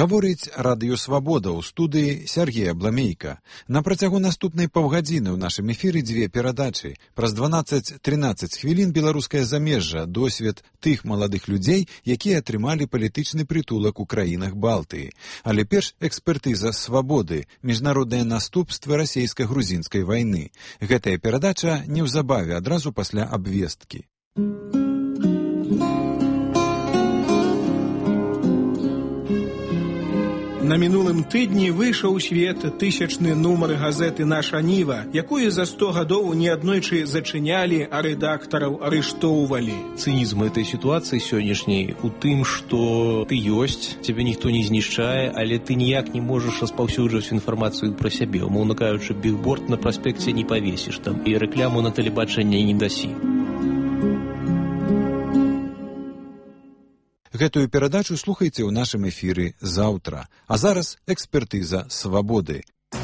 Гаворыць Радыё Свабода ў студыі Сергей Абламейка. На працягу наступнай паўгадзіны ў нашым эфіры дзве перадачы. Праз 12-13 хвілін беларускае замежжа, досвед тых маладых людзей, якія атрымалі палітычны прытулак у краінах Балтыі. Але перш экспертыза свабоды, міжнародныя наступствы расейска-грузінскай вайны. Гэтая перадача неўзабаве адразу пасля абвесткі. На мінулым тыдні выйшаў у свет 1000-ны нумар газеты «Наша Ніва», якую за 100 гадоў неаднойчы зачынялі, а рэдактараў арыштоўвалі. Цынізм этой сітуацыі сённяшняй у тым, што ты ёсць, цябе ніхто не знішчае, але ты ніяк не можаш распаўсюджваць інфармацыю пра сябе. Умоўна кажучы, бігборд на праспекце не павесіш там, і рэкляму на тэлебачанне не дасі. Гэтую перадачу слухайце ў нашым эфіры заўтра. А зараз экспертыза свабоды.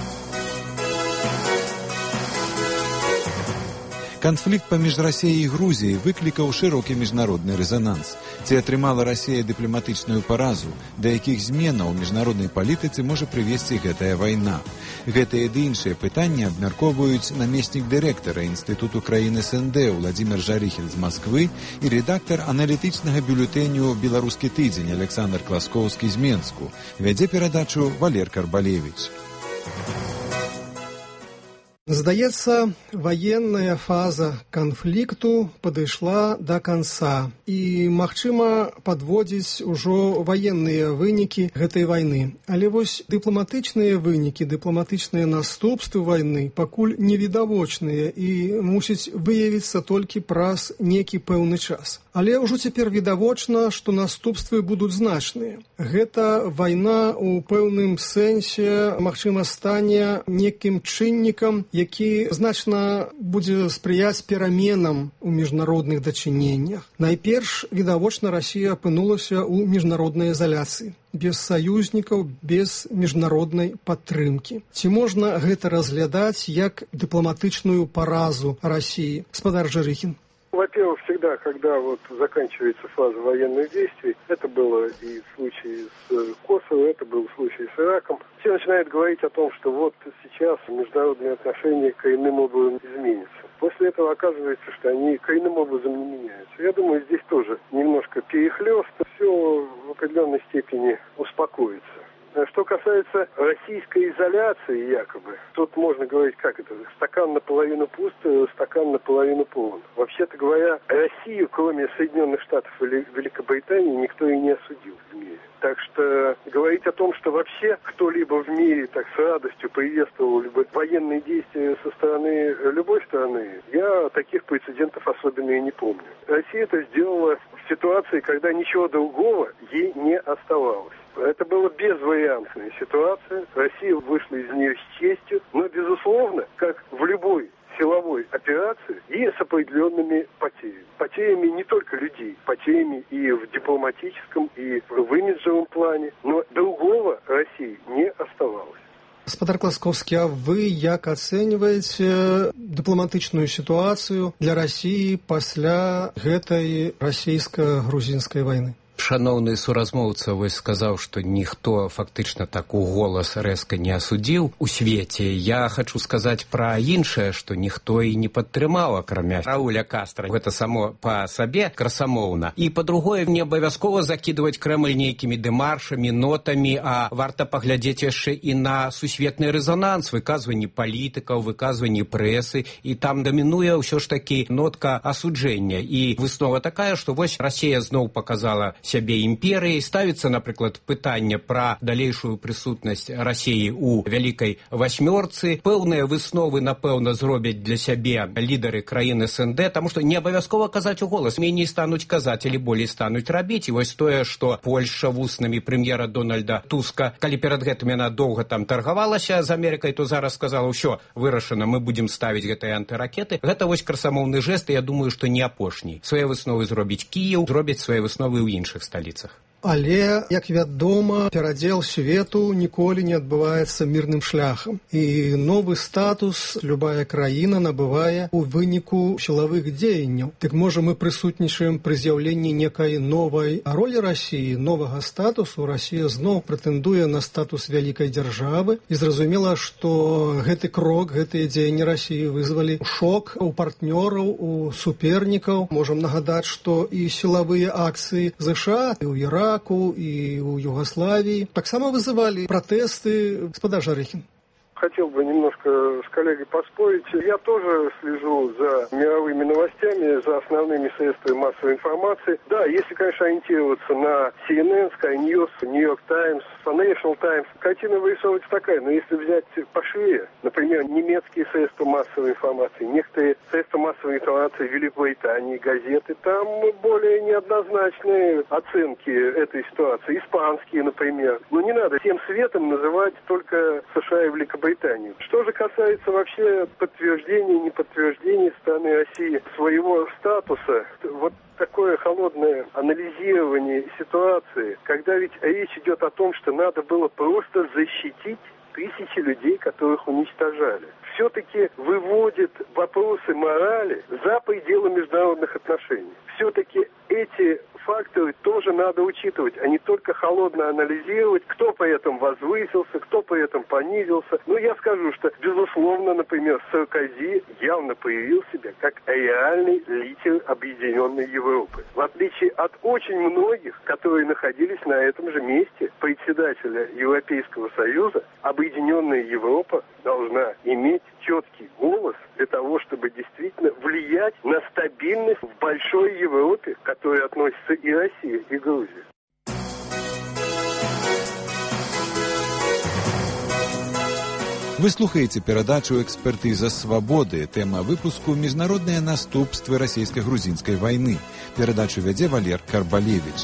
Канфлікт паміж Расіяй і Грузіяй выклікаў шырокі міжнародны рэзананс. Ці атрымала Расія дыпламатычную паразу, да якіх зменаў у міжнароднай палітыцы можа прывесці гэтая вайна? Гэтыя ды іншыя пытанні абмяркоўваюць намеснік дырэктара Інстытуту краін СНД Владзімир Жарыхін з Масквы і рэдактар аналітычнага бюлетэню «Беларускі тыдзень» Александр Класкоўскі з Менску. Вядзе перадачу Валер Карбалевіч. Здаецца, ваенная фаза канфлікту падышла да канца і, магчыма, падводзіць ужо ваенныя вынікі гэтай вайны. Але вось дыпламатычныя вынікі, дыпламатычныя наступствы вайны пакуль невідавочныя і мусіць выявіцца толькі праз некі пэўны час. Але ўжо цяпер відавочна, што наступствы будуць значныя. Гэта вайна ў пэўным сэнсе, магчыма, стане некім чыннікам, які значна будзе спрыяць пераменам у міжнародных дачыненнях. Найперш, відавочна, Расія апынулася ў міжнароднай изаляцыі, без саюзнікаў, без міжнароднай падтрымкі. Ці можна гэта разглядаць як дыпламатычную паразу Расіі? Гаспадар Жарыхін. Во-первых, всегда, когда заканчивается фаза военных действий, это было и в случае с Косово, это был случай с Ираком, все начинают говорить о том, что сейчас международные отношения коренным образом изменятся. После этого оказывается, что они коренным образом не меняются. Я думаю, здесь тоже немножко перехлёст, все в определенной степени успокоится. Что касается российской изоляции, якобы, тут можно говорить, как это, стакан наполовину пуст, стакан наполовину полон. Вообще-то говоря, Россию, кроме Соединенных Штатов и Великобритании, никто и не осудил в мире. Так что говорить о том, что вообще кто-либо в мире так с радостью приветствовал бы военные действия со стороны любой страны, я таких прецедентов особенно и не помню. Россия это сделала в ситуации, когда ничего другого ей не оставалось. Это была безвариантная ситуация. Россия вышла из нее с честью, но, безусловно, как в любой силовой операции, и с определенными потерями. Потерями не только людей, потерями и в дипломатическом, и в имиджевом плане, но другого России не оставалось. Гаспадар Класкоўскі, а вы як ацэньваеце дыпламатычную сітуацыю для Расіі пасля гэтай расійска-грузінскай вайны? Шановны суразмоўца сказаў, што ніхто фактычна так у голас рэзка не асудзіў у свеце. Я хачу сказаць пра іншае, што ніхто і не падтрымаў, акрамя Рауля Кастра. Гэта само па сабе красамоўна. І па-другое, не абавязкова закідваць Крэмль нейкімі дэмаршамі, нотамі, а варта паглядзець яшчэ і на сусветны рэзонанс, выказванні палітыкаў, выказванні прэсы, і там дамінуе ўсё ж такі нотка асуджэння. І выснова такая, што вось Расія зноў паказала сябе імперыяй, ставіцца, напрыклад, пытанне пра далейшую прысутнасць Расіі ў Вялікай васьмёрцы. Пэўныя высновы, напэўна, зробяць для сябе лідары краін СНД, таму што не абавязкова казаць у голас, меней стануць казаць, але болей стануць рабіць. І вось тое, што Польшча вуснамі прэм'ера Дональда Туска, калі перад гэтым яна доўга там таргавалася з Амерыкай, то зараз сказала, ўсё, вырашана, мы будзем ставіць гэтыя антыракеты. Гэта вось красамоўны жэст, і я думаю, што не апошні. Свае высновы зробіць Кіеў, зробяць свае высновы ў іншых сталіцах. Але, як вядома, перадзел свету ніколі не адбываецца мірным шляхам. І новы статус любая краіна набывае у выніку сілавых дзеянняў. Так можа мы прысутнічаем пры з'яўленні некай новай ролі Расіі, новага статусу. Расія зноў прэтэндуе на статус вялікай дзяржавы. І зразумела, што гэты крок, гэтыя дзеянні Расіі вызвалі шок у партнёраў, у супернікаў. Можам нагадаць, што і сілавыя акцыі ЗША, і ў Іраку, и у Югославии таксама вызывали протесты. Господа Жарыхін. Хотел бы немножко с коллегой поспорить. Я тоже слежу за мировыми новостями, за основными средствами массовой информации. Да, если, конечно, ориентироваться на CNN, Sky News, New York Times, Financial Times, картина вырисовывается такая. Но если взять пошире, например, немецкие средства массовой информации, некоторые средства массовой информации Великобритании, газеты, там более неоднозначные оценки этой ситуации. Испанские, например. Но не надо всем светом называть только США и Великобританию. Что же касается вообще подтверждения, неподтверждения стороны России своего статуса, вот такое холодное анализирование ситуации, когда ведь речь идет о том, что надо было просто защитить тысячи людей, которых уничтожали, все-таки выводит вопросы морали за пределы международных отношений. Все-таки эти факторы тоже надо учитывать, а не только холодно анализировать, кто при этом возвысился, кто при этом понизился. Но я скажу, что, безусловно, например, Саркози явно проявил себя как реальный лидер Объединенной Европы. В отличие от очень многих, которые находились на этом же месте председателя Европейского Союза, Объединенная Европа должна иметь четкий голос для того, чтобы действительно влиять на стабильность в большой Европе, к которой относятся и Россия, и Грузия. Вы слухаеце перадачу «Экспертыза свабоды». Тэма выпуску «Міжнародныя наступствы расійска-грузінскай вайны». Перадачу вядзе Валер Карбалевіч.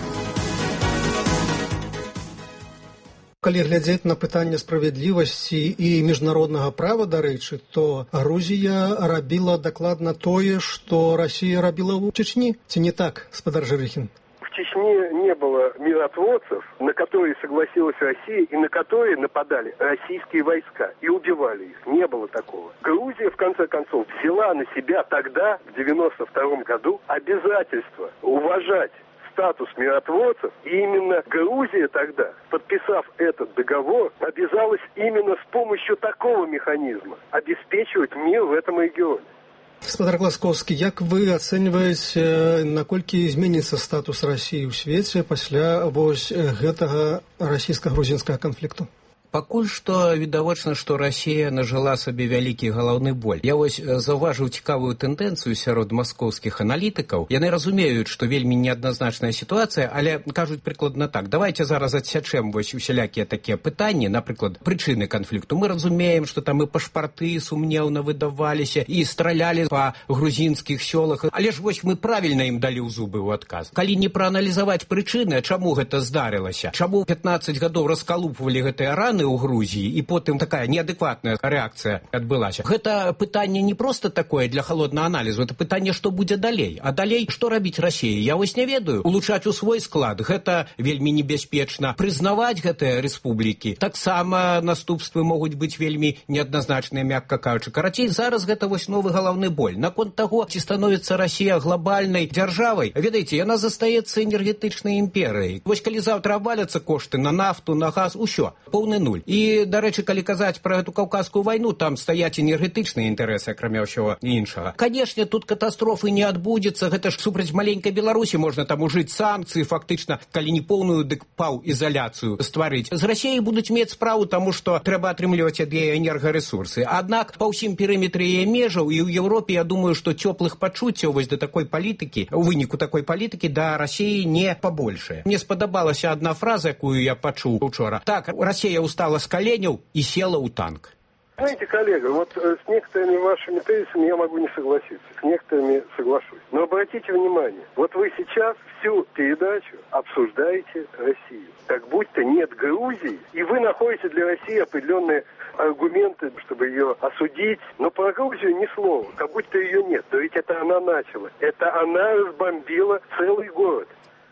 Калі глядзець на пытанне справядлівасці і міжнароднага права, дарэчы, то Грузія рабіла дакладна тое, што Расія рабіла ў Чечні. Ці не так, господар Жарыхін? В Чечне не было миротворцев, на которые согласилась Россия и на которые нападали российские войска и убивали их. Не было такого. Грузия, в конце концов, взяла на себя тогда, в 1992 году, обязательство уважать статус миротворцев, и именно Грузия тогда, подписав этот договор, обязалась именно с помощью такого механизма обеспечивать мир в этом регионе. Господар Гласкоўскі, як вы ацэньваеце, наколькі зменіцца статус Расіі ў свеце пасля вось гэтага расійска-грузінскага канфлікту? Пакуль што відавочна, што Расія нажыла сабе вялікі галаўны боль. Я вось заўважыў цікавую тэндэнцыю сярод маскоўскіх аналітыкаў. Яны разумеюць, што вельмі неадназначная сітуацыя, але кажуць прыкладна так. Давайте зараз адсячэм вось усялякія такія пытанні, напрыклад, прычыны канфлікту. Мы разумеем, што там і пашпарты сумнеўна выдаваліся, і стралялі па грузінскіх сёлах. Але ж вось мы правільна ім далі ў зубы ў адказ. Калі не прааналізаваць прычыны, чаму гэта здарылася? Чаму 15 гадоў раскалупвалі гэтыя раны у Грузіі, і потым такая неадэкватная рэакцыя адбылася. Гэта пытанне не проста такое для халоднага аналізу, это пытанне, што будзе далей. А далей, што рабіць Расіі? Я вось не ведаю. Улучшаць у свой склад, гэта вельмі небяспечна. Прызнаваць гэтыя рэспублікі, таксама наступствы могуць быць вельмі неадназначныя, мякка кажучы. Карацей, зараз гэта вось новы галаўны боль. Наконт таго, ці становіцца Расія глобальнай дзяржавай, ведаеце, яна застаецца энергетычнай імперыяй. Вось калі заўтра абваляцца кошты на нафту, на газ, усё, поўны нуль. І, дарэчы, калі казаць пра эту каўказскую вайну, там стаяць энергетычныя інтарэсы, акрамя ўсяго іншага. Канешне, тут катастрофы не адбудзецца, гэта ж супраць маленькай Беларусі можна там ужыць санкцыі, фактычна, калі не поўную, дык паўізаляцыю стварыць. З Расіяй будуць мець справу, таму што трэба атрымліваць ад яе энергарэсурсы. Аднак па ўсім перыметры яе межаў і ў Еўропе, я думаю, што цёплых пачуццяў вось да такой палітыкі, у выніку такой палітыкі да Расіі не пабольшае. Мне спадабалася адна фраза, якую я пачуў учора. Так, Расія устала с коленяў и села у танк. Знаете, коллега, вот с некоторыми вашими тезисами я могу не согласиться, с некоторыми соглашусь. Но обратите внимание, вот вы сейчас всю передачу обсуждаете Россию, как будто нет Грузии, и вы находите для России определенные аргументы, чтобы ее осудить. Но про Грузию ни слова, как будто ее нет. Но ведь это она начала. Это она разбомбила целый город.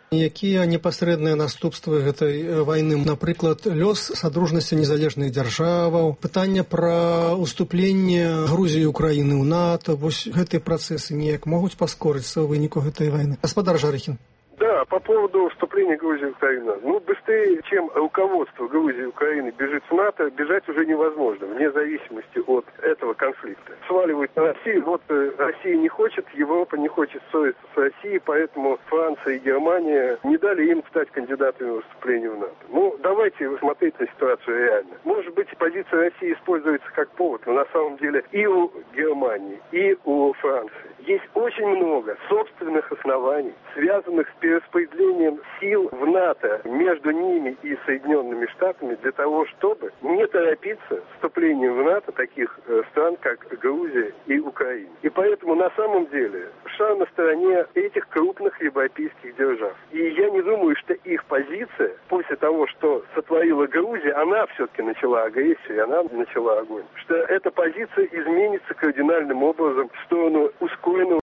Якія непасрэдныя наступствы гэтай вайны, напрыклад, лёс садружнасці незалежных дзяржаваў, пытанне пра ўступленне Грузіі і Украіны ў НАТО, вось гэтыя працэсы неяк могуць паскорыцца ў выніку гэтай вайны. Гаспадар Жарыхін. Да, по поводу вступления Грузии и Украины. Быстрее, чем руководство Грузии и Украины бежит в НАТО, бежать уже невозможно, вне зависимости от этого конфликта. Сваливают на Россию. Вот Россия не хочет, Европа не хочет ссориться с Россией, поэтому Франция и Германия не дали им стать кандидатами в вступление в НАТО. Давайте смотреть на ситуацию реально. Может быть, позиция России используется как повод, но на самом деле и у Германии, и у Франции есть очень много собственных оснований, связанных с перераспределением сил в НАТО между ними и Соединенными Штатами для того, чтобы не торопиться с вступлением в НАТО таких стран, как Грузия и Украина. И поэтому на самом деле США на стороне этих крупных европейских держав. И я не думаю, что их позиция после того, что сотворила Грузия, она все-таки начала агрессию, и она начала огонь. Что эта позиция изменится кардинальным образом в сторону ускоренного